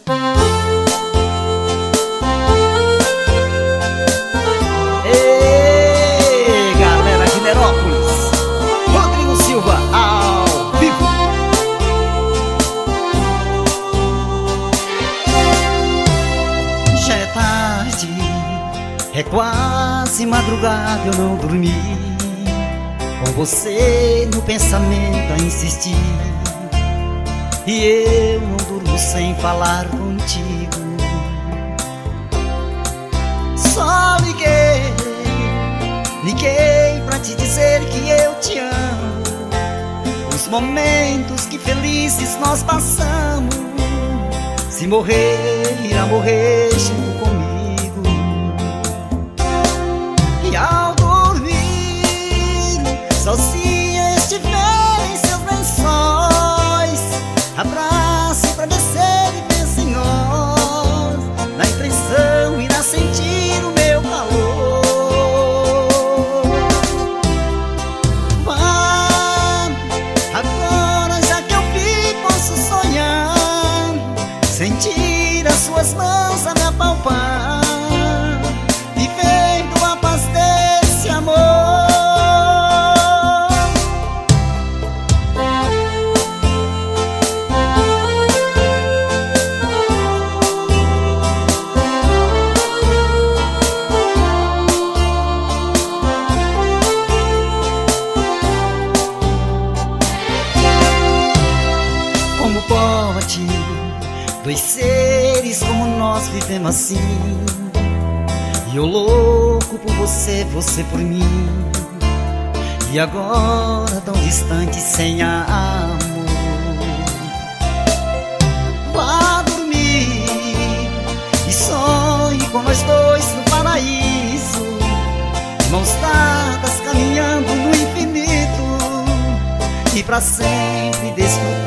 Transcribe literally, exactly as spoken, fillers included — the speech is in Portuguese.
Ei, galera de Nerópolis, Rodrigo Silva ao vivo. Já é tarde, é quase madrugada, eu não dormi, com você no pensamento a insistir, e eu não durmo sem falar contigo. Só liguei, liguei pra te dizer que eu te amo. Os momentos que felizes nós passamos, se morrer, irá morrer junto comigo. E ao dormir, sozinha estiver em seus lençóis, abrace pra descer e pense em nós, na impressão irá sentir o meu calor. Vá, agora já que eu vi, posso sonhar, sentir as suas mãos a me apalpar, vivendo a paz desse amor. Como pode dois seres como nós vivemos assim, e eu louco por você, você por mim, e agora tão distante sem amor. Vá dormir e sonhe com nós dois no paraíso, mãos dadas caminhando no infinito, e pra sempre desfrutar